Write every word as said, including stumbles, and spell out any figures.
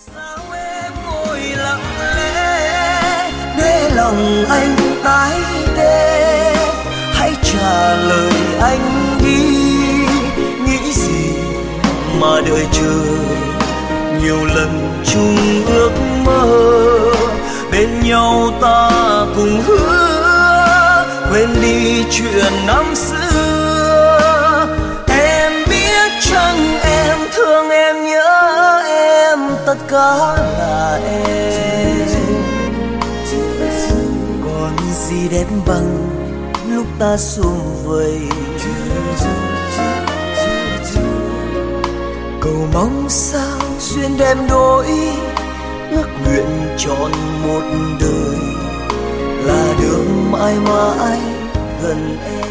Sao em ngồi lặng lẽ để lòng anh tái tê, hãy trả lời anh đi, nghĩ gì mà đợi chờ nhiều lần chung ước mơ, bên nhau ta cùng hứa quên đi chuyện năm xưa. Em biết chăng em thương em nhớ em, tất cả là em, còn gì đẹp bằng lúc ta sum vầy. Cầu mong sao duyên đem đôi, ước nguyện trọn một đời là được mãi mãi gần em.